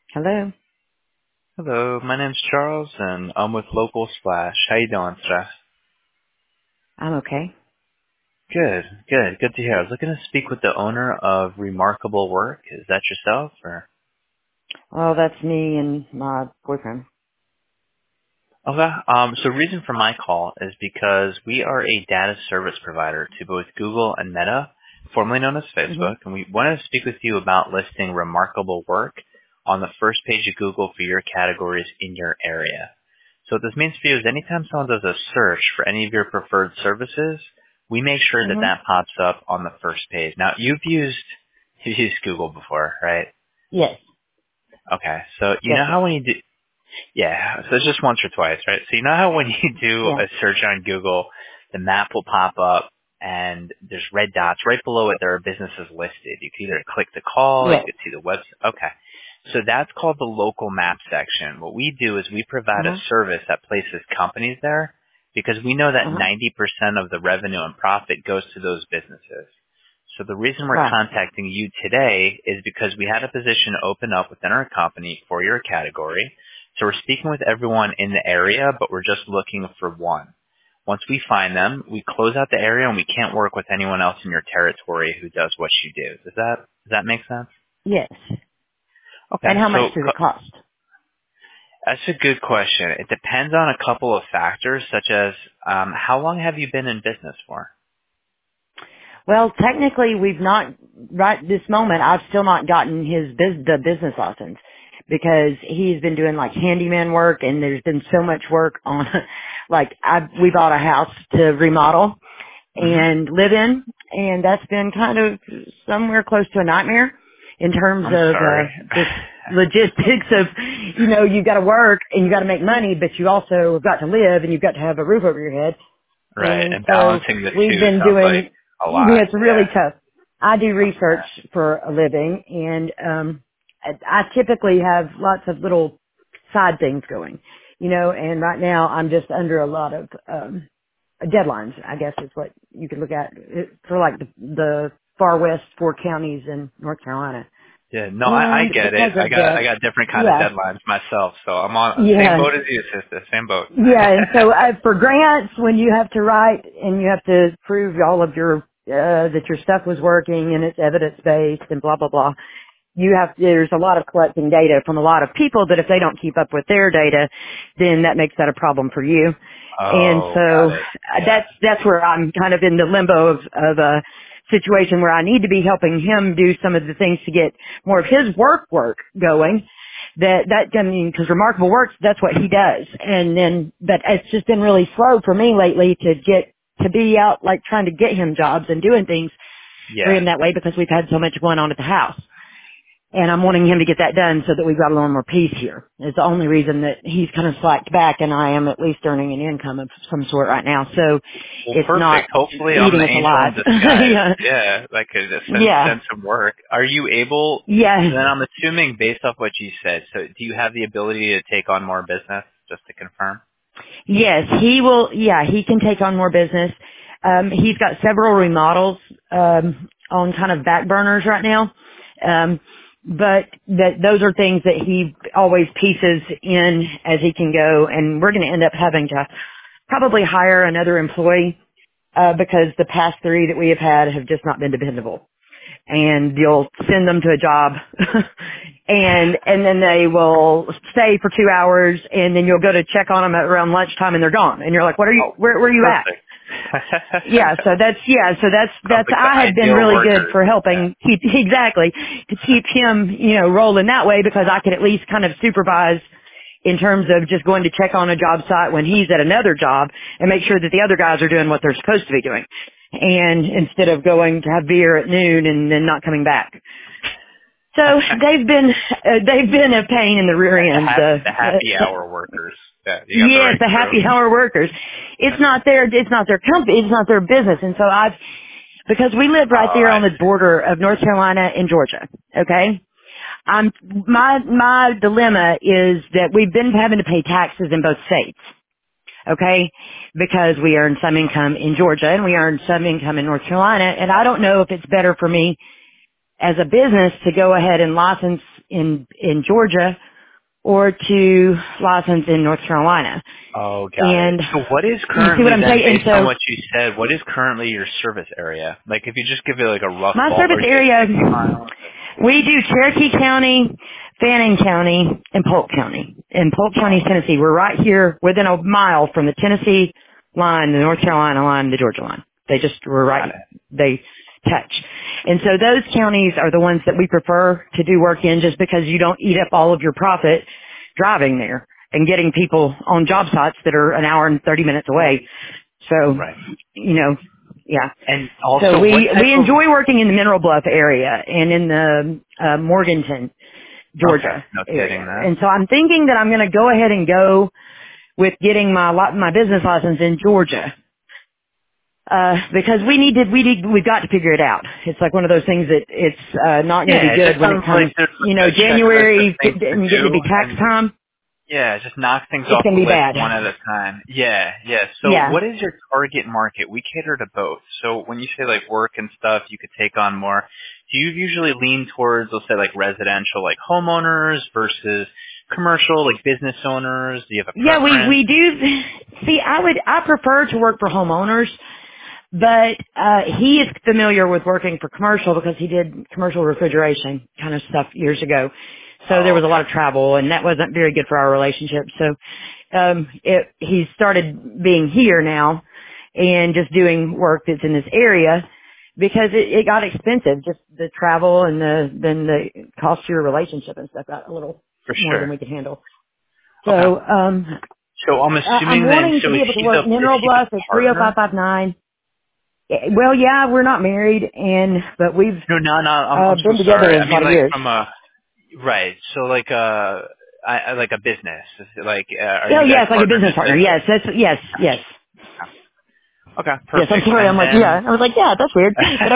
Hello. Hello, my name's Charles, and I'm with Local Splash. How you doing today? I'm okay. Good to hear. I was looking to speak with the owner of Remarkable Work. Is that yourself, or? Well, that's me and my boyfriend. Okay. So reason for my call is because we are a data service provider to both Google and Meta, formerly known as Mhm. Facebook, and we wanted to speak with you about listing Remarkable Work on the first page of Google for your categories in your area. So what this means for you is anytime someone does a search for any of your preferred services, we make sure that Mhm. that pops up on the first page. Now, you've used Google before, right? Yes. Okay. So you Yes, know sir. how when you do, yeah, so it's just once or twice, right? So you know how when you do Yeah. a search on Google, the map will pop up and there's red dots right below it. There are businesses listed. You can either click the call, you Yes. can see the website. Okay. So that's called the local map section. What we do is we Uh provide a huh. service that places companies there because we know that Uh huh. 90% of the revenue and profit goes to those businesses. So the reason we're Right. contacting you today is because we had a position open up within our company for your category. So we're speaking with everyone in the area, but we're just looking for one. Once we find them, we close out the area and we can't work with anyone else in your territory who does what you do. Does that make sense? Yes. Okay, And how much so does it cost? that's a good question. It depends on a couple of factors, such as how long have you been in business for? Well, technically, we've not right this moment. I've still not gotten the business license because he's been doing like handyman work, and there's been so much work on. Like we bought a house to remodel Hmm. and live in, and that's been kind of somewhere close to a nightmare in terms I'm of sorry. just logistics of, you got to work and you got to make money, but you also have got to live and you've got to have a roof over your head. Right, And and so balancing the we've two been sounds like doing, a lot. it's really Yeah. tough. I do research Okay. for a living, and I typically have lots of little side things going, and right now I'm just under a lot of deadlines, I guess is what you could look at for like the far west 4 counties in North Carolina. Yeah, no, I And get it. because I of got I that, got different kind of yeah, deadlines myself, so I'm on same yeah, boat as you, sister. Same boat. yeah. And so for grants, when you have to write and you have to prove all of your, that your stuff was working and it's evidence based and blah, blah, blah, there's a lot of collecting data from a lot of people that if they don't keep up with their data, then that makes that a problem for you. And Oh, got so it. Yeah. that's where I'm kind of in the limbo of a situation where I need to be helping him do some of the things to get more of his work going. I mean, because Remarkable Works, that's what he does. But it's just been really slow for me lately to be out like trying to get him jobs and doing things for Yeah. him that way because we've had so much going on at the house. And I'm wanting him to get that done so that we've got a little more peace here. It's the only reason that he's kind of slacked back and I am at least earning an income of some sort right now. So Well, it's not perfect. Hopefully, I'm eating the us angel in alive. disguise. yeah. Yeah, like Yeah. send some work. Are you able? Yeah. So then I'm assuming based off what you said. So do you have the ability to take on more business? Just to confirm. Yes, he will. Yeah, he can take on more business. He's got several remodels on kind of back burners right now. But those are things that he always pieces in as he can go, and we're going to end up having to probably hire another employee because the past three that we have had have just not been dependable. And you'll send them to a job and then they will stay for 2 hours and then you'll go to check on them at around lunchtime and they're gone. And you're like, Oh, where are you at? perfect. Yeah, so Sounds like the I had been ideal really good workers. for Yeah. helping exactly, to keep him, rolling that way because I could at least kind of supervise in terms of just going to check on a job site when he's at another job and make sure that the other guys are doing what they're supposed to be doing. And instead of going to have beer at noon and then not coming back. So they've been a pain in the rear end. The happy hour workers. Yeah, you got the Yes, right the crew. happy hour workers. It's not their company, it's not their business. And so because we live right Oh, there I on the see. border of North Carolina and Georgia, okay? My dilemma is that we've been having to pay taxes in both states, okay? Because we earn some income in Georgia and we earn some income in North Carolina, and I don't know if it's better for me as a business to go ahead and license in Georgia or to license in North Carolina. Oh, got And it. So what is you see currently what I'm then, saying? based So on what you said, what is currently your service area? Like if you just give it like a rough my ball, service or area, 50 miles? we do Cherokee County, Fannin County, and Polk County. In Polk County, Tennessee, we're right here within a mile from the Tennessee line, the North Carolina line, the Georgia line. We're Got right, it. they touch. And so those counties are the ones that we prefer to do work in just because you don't eat up all of your profit driving there and getting people on job sites that are an hour and 30 minutes away. So, Right. yeah. And So also, what we type of? enjoy working in the Mineral Bluff area and in the Morganton, Okay, Georgia no kidding area. that. And so I'm thinking that I'm going to go ahead and go with getting my business license in Georgia. Because we've got to figure it out. It's like one of those things that it's not going to Yeah, be it just good when it sounds comes, like there's like a checklist of January things to and getting to do, be tax and time. yeah, just knock things It's off going the to be list bad. one at a time. Yeah, yeah. So Yeah. what is your target market? We cater to both. So when you say like work and stuff, you could take on more. Do you usually lean towards, let's say, like residential, like homeowners versus commercial, like business owners? Do you have a Yeah, preference? we do. See, I prefer to work for homeowners, but he is familiar with working for commercial because he did commercial refrigeration kind of stuff years ago. So there Oh, was a lot okay. of travel, and that wasn't very good for our relationship. So he started being here now and just doing work that's in this area because it got expensive, just the travel and then the cost to your relationship and stuff got a little For more than sure. we could handle. Okay. So So I'm I'm assuming then, wanting so to be able to work is Mineral he the Bluff at partner? 30559. Well, yeah, we're not married, but we've No, no, no. I'm so been together sorry. a I lot mean, of like years. from a right. So like like a business. Is it like, are Oh, you guys yes, like a partners business in partner. business? Yes, yes. Gotcha. Okay, Yes, I'm perfect. sorry. I'm And like, then yeah. I was like, yeah, that's weird, but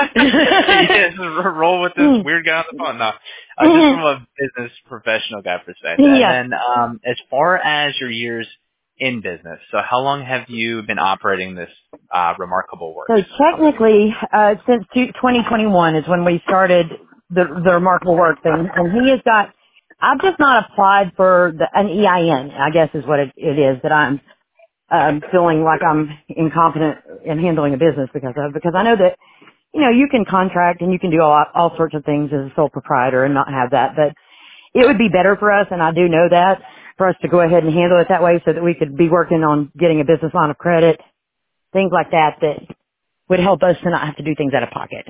yes, okay. roll with this weird guy on the phone. No, just from a business professional guy perspective. And Yeah. then as far as your years in business, so how long have you been operating this Remarkable So Works company? technically, since 2021 is when we started the Remarkable Work thing, and he has got. I've just not applied for an EIN. I guess is what it is that I'm feeling like I'm incompetent in handling a business because I know that you can contract and you can do all sorts of things as a sole proprietor and not have that, but it would be better for us, and I do know that, for us to go ahead and handle it that way so that we could be working on getting a business line of credit, things like that would help us to not have to do things out of pocket.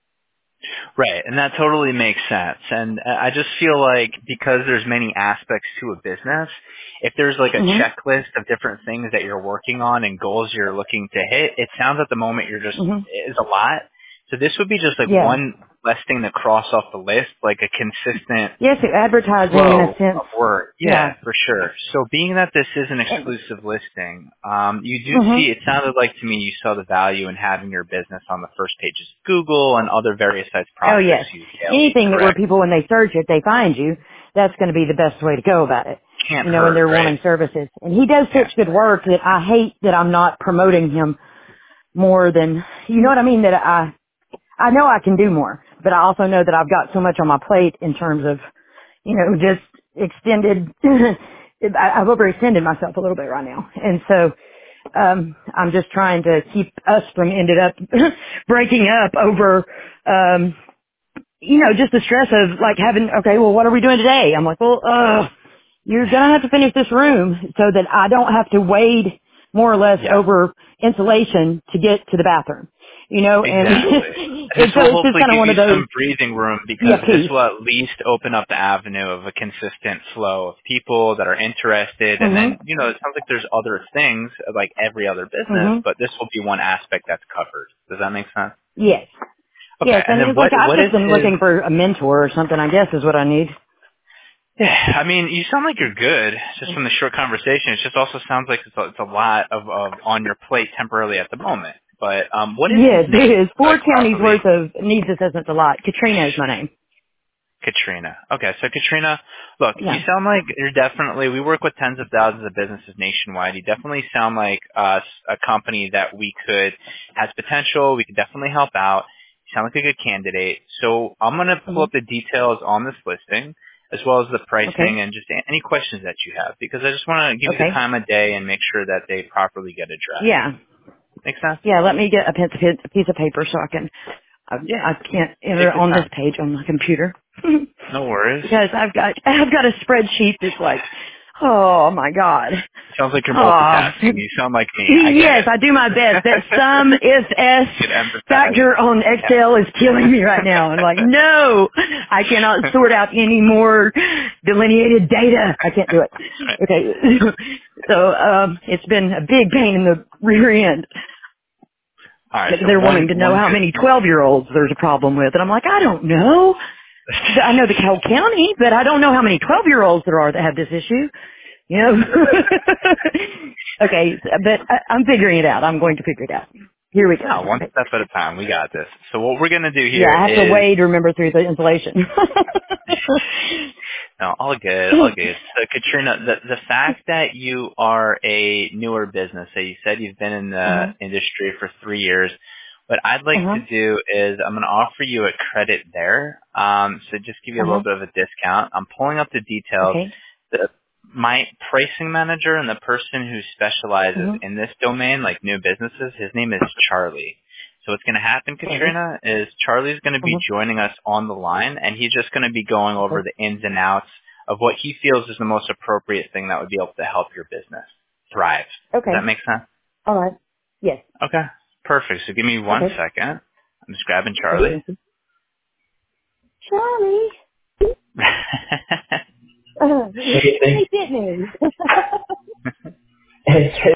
Right, and that totally makes sense. And I just feel like because there's many aspects to a business, if there's like a Mhm. checklist of different things that you're working on and goals you're looking to hit, it sounds at the moment you're just Mhm. is a lot. So this would be just like Yeah. one less thing to cross off the list, like a consistent Yes, advertising in a flow sense. of work. Yeah, Yeah. for sure. So being that this is an exclusive listing, you do Mhm. see, it sounded like to me you saw the value in having your business on the first pages of Google and other various sites Oh prospects yes. use daily, Anything that where correct? people when they search it, they find you, that's going to be the best way to go about it. Can't When hurt, they're right? wanting services. And he does Yeah. such good work that I hate that I'm not promoting him more than, you know what I mean, that I know I can do more, but I also know that I've got so much on my plate in terms of, just extended, I've overextended myself a little bit right now. And so, I'm just trying to keep us from ended up breaking up over, just the stress of like having, okay, well, what are we doing today? I'm like, well, you're going to have to finish this room so that I don't have to wade more or less Yeah. over insulation to get to the bathroom, and Exactly. And this so will it's just hopefully kind of give one you of those, some breathing room yeah, because this peace. will at least open up the avenue of a consistent flow of people that are interested. And hmm then, it sounds like there's other things like every other business, hmm but this will be one aspect that's covered. Does that make sense? Yes. Okay. Yes. And And then it's like, I've what just is been his? looking for a mentor or something, I guess is what I need. Yeah, I mean, you sound like you're good just from the short conversation. It just also sounds like it's a lot of on your plate temporarily at the moment. But what is his Yes, name? it is. So I 4 counties properly worth of needs assessments a lot. Katrina is my name. Katrina. Okay, so Katrina, look, you Yeah. sound like you're definitely, we work with tens of thousands of businesses nationwide. You definitely sound like a company that has potential. We could definitely help out. sound like a good candidate. So I'm going to pull up the details on this listing as well as the pricing and just any questions that you have, because I just want to give you the time of day and make sure that they properly get addressed. Yeah. Makes sense? Yeah, let me get a piece of paper so I can, I can't enter it on this page on my computer. No worries. Because I've got a spreadsheet that's like, oh my God. Sounds like you're multitasking. You sound like me. Yes, I do my best. That sum if S factor on Excel is killing me right now. I'm like, no, I cannot sort out any more delineated data. I can't do it. Okay. So, it's been a big pain in the rear end. All right, so they're wanting to know how many 12-year-olds there's a problem with. And I'm like, I don't know. I know the whole county, but I don't know how many 12-year-olds there are that have this issue. You know? Okay, but I'm figuring it out. I'm going to figure it out. Here we go. One step at a time. We got this. So what we're going to do here I have to weigh to remember through the insulation. No, all good, all good. So Katrina, the fact that you are a newer business, so you said you've been in the industry for 3 years, what I'd like to do is I'm going to offer you a credit there. So just give you a little bit of a discount. I'm pulling up the details. My pricing manager and the person who specializes in this domain, like new businesses, his name is Charlie. So what's going to happen, Katrina, is Charlie's going to be joining us on the line, and he's just going to be going over the ins and outs of what he feels is the most appropriate thing that would be able to help your business thrive. Does that make sense? All right. Yes. Okay. Perfect. So give me 1 second. I'm just grabbing Charlie. Charlie. Hey, Sydney.